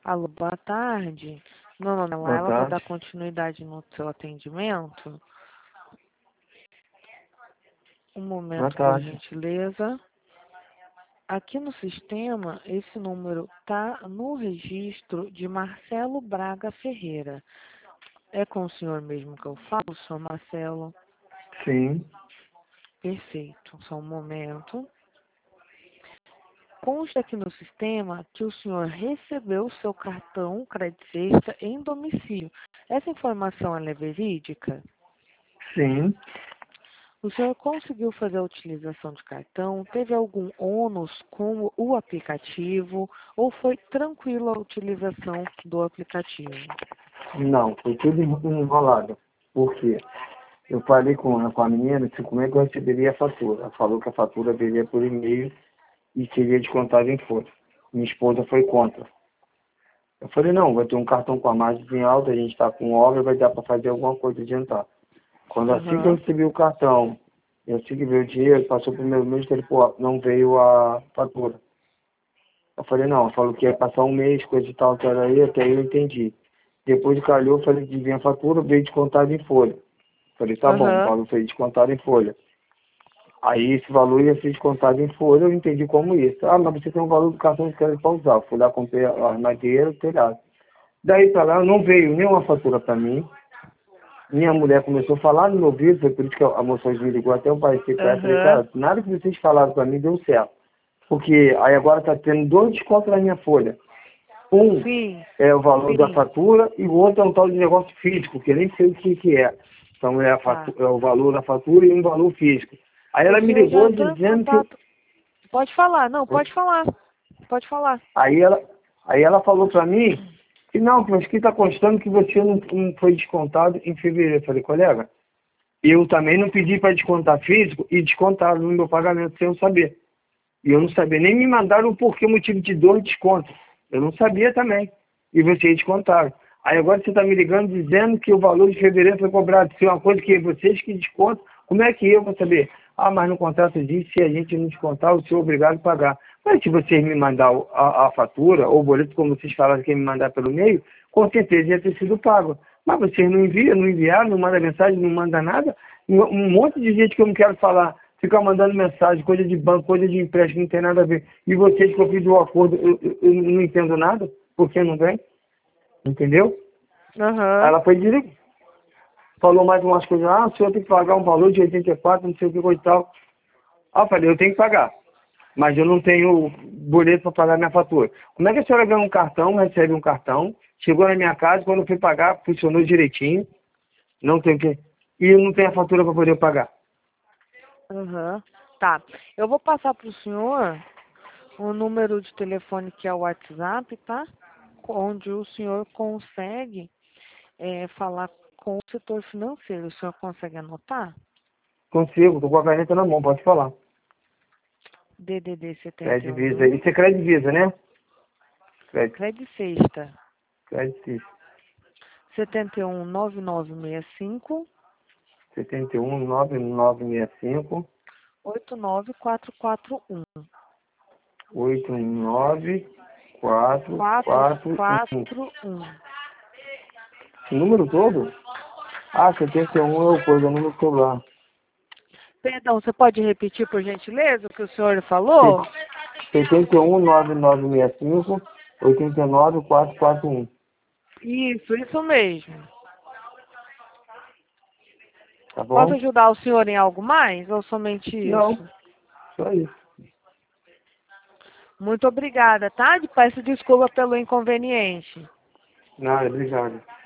Alô, boa tarde. Meu nome é Boa Laila, vou dar tarde. continuidade no seu atendimento. Um Boa momento, por tarde. gentileza. Aqui no sistema, esse número está no registro de Marcelo Braga Ferreira. É com o senhor mesmo que eu falo, senhor Marcelo? Sim. Perfeito. Só um momento. Consta aqui no sistema que o senhor recebeu seu cartão Crédito Sexta em domicílio. Essa informação ela é verídica? Sim. O senhor conseguiu fazer a utilização de cartão? Teve algum ônus com o aplicativo? Ou foi tranquila a utilização do aplicativo? Não, foi tudo enrolado. Por quê? Eu falei com a menina se como é que eu receberia a fatura. Ela falou que a fatura viria por e-mail e seria descontada em folha. Minha esposa foi contra. Eu falei, não, vai ter um cartão com a margem em alta, a gente está com obra, vai dar para fazer alguma coisa adiantar. Quando assim que eu Aham, recebi o cartão, eu assim que veio o dinheiro, passou o primeiro mês, ele, pô, não veio a fatura. Eu falei, não, falou que ia passar um mês, coisa e tal, que era aí, até aí eu entendi. Depois de calhou, eu falei que vinha a fatura, veio descontado em folha. Falei, tá bom, o aham, valor foi descontado em folha. Aí esse valor ia ser descontado em folha, eu entendi como isso. Ah, mas você tem um valor do cartão de crédito para usar. Eu fui lá, comprei a armadeira, o telhado. Daí pra lá não veio nenhuma fatura para mim. Minha mulher começou a falar no meu ouvido, foi por isso que a moça me ligou até eu parecer com ela. Falei, aham. cara, nada que vocês falaram para mim deu certo. Porque aí agora tá tendo dois descontos na minha folha. Um Sim, é o valor da sim, fatura e o outro é um tal de negócio físico, que eu nem sei o que é. Então tá. é o valor da fatura e um valor físico. Aí O ela me senhor já ligou entrou em dizendo que... contato. Pode falar, não, pode falar. Pode falar. Aí ela, aí ela falou para mim que não, mas que está constando que você não foi descontado em fevereiro. Eu falei, colega, eu também não pedi para descontar físico e descontaram no meu pagamento sem eu saber. E eu não sabia, nem me mandaram o porquê, o motivo de dor e desconto. Eu não sabia também. E vocês descontaram. Aí agora você está me ligando dizendo que o valor de fevereiro foi cobrado. Se é uma coisa que vocês que descontam, como é que eu vou saber? Ah, mas no contrato diz se a gente não descontar, eu sou obrigado a pagar. Mas se vocês me mandar a fatura, ou o boleto, como vocês falaram que ia me mandar pelo e-mail, com certeza ia ter sido pago. Mas vocês não enviam, não enviaram, não mandam mensagem, não mandam nada. Um monte de gente que eu não quero falar ficar mandando mensagem, coisa de banco, coisa de empréstimo, não tem nada a ver. E vocês que eu fiz o acordo, eu não entendo nada, porque não vem, entendeu? Aí Aham, ela foi direto, falou mais umas coisas, ah, o senhor tem que pagar um valor de 84, não sei o que, coisa e tal. Ah, eu falei, eu tenho que pagar, mas eu não tenho boleto para pagar minha fatura. Como é que a senhora ganha um cartão, recebe um cartão, chegou na minha casa, quando eu fui pagar, funcionou direitinho, não tem o que, e eu não tenho a fatura para poder pagar? aham. Tá. Eu vou passar para o senhor o número de telefone que é o WhatsApp, tá? Onde o senhor consegue falar com o setor financeiro. O senhor consegue anotar? Consigo, tô com a caneta na mão, pode falar. DDD Crédito Visa. 71, Isso é crédito Visa, né? Crédito, Crédito Sexta, crédito Visa. 71 9965 71 9965 89441 89441. 441. O número todo? Ah, 71 é o coisa, o número do celular. Perdão, você pode repetir, por gentileza, o que o senhor falou? 71 9965 89441. Isso mesmo. Tá Posso bom? ajudar o senhor em algo mais ou somente Não, isso? só isso. Muito obrigada, tá? Peço desculpa pelo inconveniente. Nada, obrigado.